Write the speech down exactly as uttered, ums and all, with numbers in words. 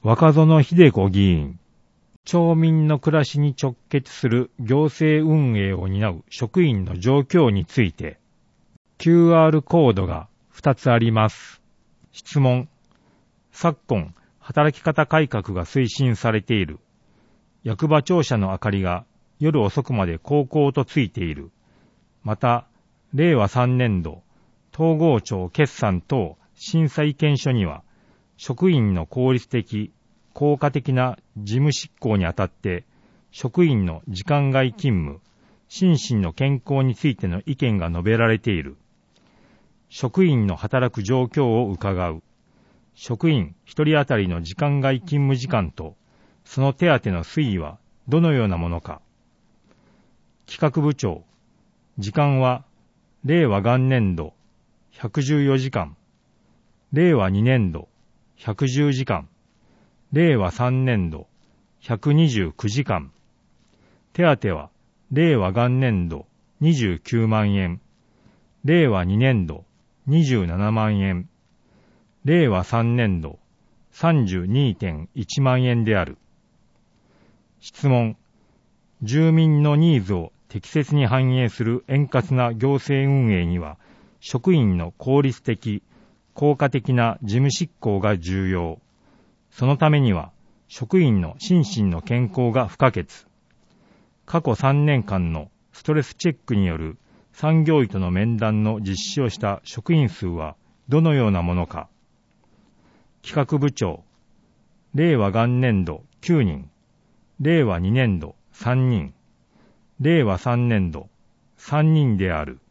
若園秀子議員、町民の暮らしに直結する行政運営を担う職員の状況について、キューアール コードがふたつあります。質問。昨今、働き方改革が推進されている。役場庁舎の明かりが夜遅くまで煌々とついている。また、れいわさんねんど、統合庁決算等審査意見書には、職員の効率的、効果的な事務執行にあたって、職員の時間外勤務、心身の健康についての意見が述べられている。職員の働く状況を伺う。職員一人当たりの時間外勤務時間と、その手当の推移はどのようなものか。企画部長、時間は、れいわ元年度ひゃくじゅうよじかん、れいわにねんどひゃくじゅうじかん、れいわさんねんどひゃくにじゅうきゅうじかん、手当はれいわ元年度にじゅうきゅうまんえん、れいわにねんどにじゅうななまんえん、れいわさんねんど さんじゅうにてんいちまんえんである。質問。住民のニーズを適切に反映する円滑な行政運営には、職員の効率的、効果的な事務執行が重要。そのためには、職員の心身の健康が不可欠。過去さんねんかんのストレスチェックによる産業医との面談の実施をした職員数はどのようなものか。企画部長、れいわ元年度きゅうにん、れいわにねんどさんにん、れいわさんねんどさんにんである。